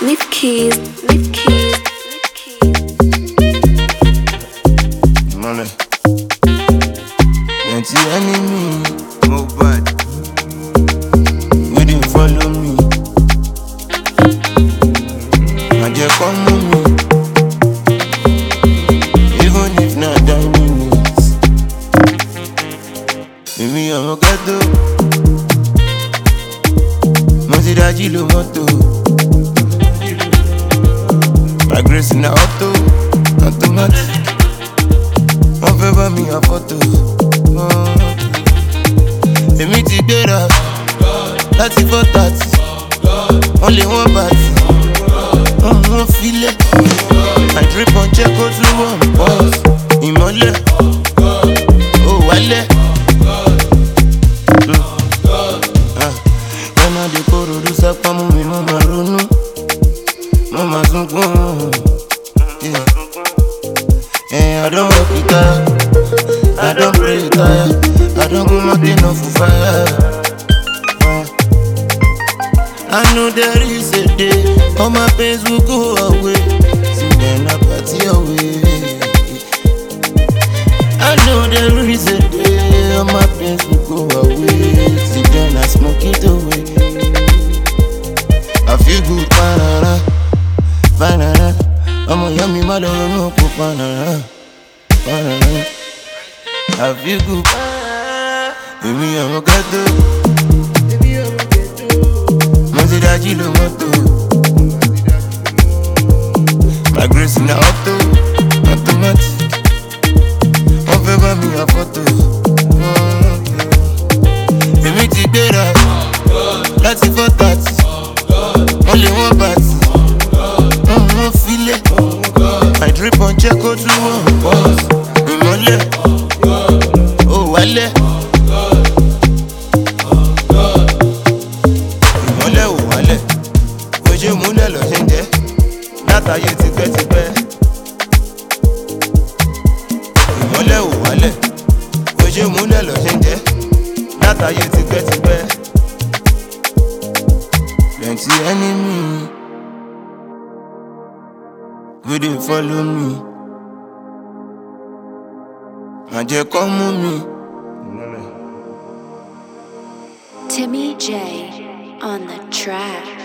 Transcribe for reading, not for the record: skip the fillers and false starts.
Leave keys, leave keys, leave keys. Money. Plenty enemy, move bad. You didn't follow me. And you come with me. Even if not 10 minutes. Baby, I'm a ghetto. Monty Daji lo moto. My grace in the auto, automatic. One favor me a photo. Èmi ti gbéra láti 4:30. Only one party. Wọ́n filẹ̀. My drip on check go to one pause. Ìmọ́lẹ̀. Ó wálẹ̀. Lọ́nà dé kóró ló sápá mú mi, mo máa ronú. Mo máa sunkún. I don't work it tired. I don't pray it tired. I don't go mountain off for fire. I know there is a day all my pains will go away. See then I party away. I know there is a day all my pains will go away. See then I smoke it away. I feel good, banana, banana. I'm a yummy mother, no banana, banana. I feel good, baby, I'm a ghetto. Monty Daji lo moto. My grace in the auto, automatic. One favor me a photo. Èmi ti gbéra láti 4:30. Only one party. Wọ́n filẹ̀. My drip on check go to one pause. Ìmọ́lẹ̀. Ó wálẹ̀. Ìmọ́lẹ̀ ò wálẹ̀. Ojú múlẹ̀ lọ ṣe ń jẹ́. Látàyè tipẹ́tipẹ́. Ìmọ́lẹ̀ ò wálẹ̀. Ojú múlẹ̀ lọ ṣe ń jẹ́. Látàyè tipẹ́tipẹ́. Plenty enemy. You didn't follow me. And you come with me. Timmy J on the track.